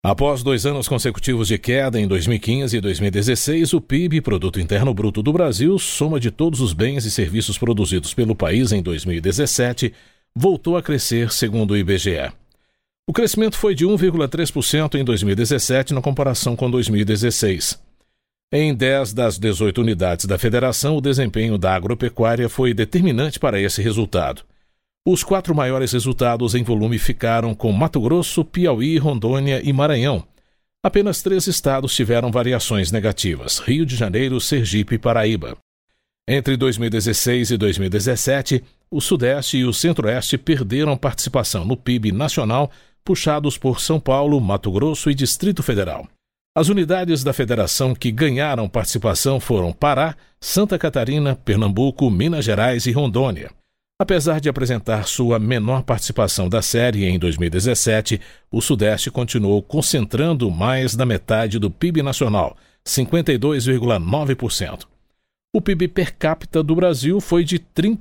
Após 2 anos consecutivos de queda em 2015 e 2016, o PIB, Produto Interno Bruto do Brasil, soma de todos os bens e serviços produzidos pelo país em 2017, voltou a crescer, segundo o IBGE. O crescimento foi de 1,3% em 2017 na comparação com 2016. Em 10 das 18 unidades da federação, o desempenho da agropecuária foi determinante para esse resultado. Os 4 maiores resultados em volume ficaram com Mato Grosso, Piauí, Rondônia e Maranhão. Apenas 3 estados tiveram variações negativas: Rio de Janeiro, Sergipe e Paraíba. Entre 2016 e 2017, o Sudeste e o Centro-Oeste perderam participação no PIB nacional, puxados por São Paulo, Mato Grosso e Distrito Federal. As unidades da federação que ganharam participação foram Pará, Santa Catarina, Pernambuco, Minas Gerais e Rondônia. Apesar de apresentar sua menor participação da série em 2017, o Sudeste continuou concentrando mais da metade do PIB nacional, 52,9%. O PIB per capita do Brasil foi de R$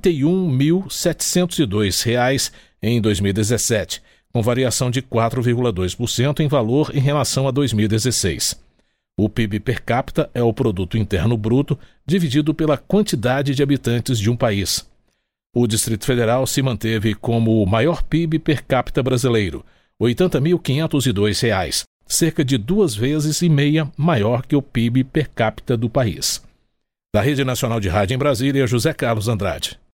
31.702 em 2017, com variação de 4,2% em valor em relação a 2016. O PIB per capita é o Produto Interno Bruto dividido pela quantidade de habitantes de um país. O Distrito Federal se manteve como o maior PIB per capita brasileiro, R$ 80.502, cerca de 2,5 vezes maior que o PIB per capita do país. Da Rede Nacional de Rádio em Brasília, José Carlos Andrade.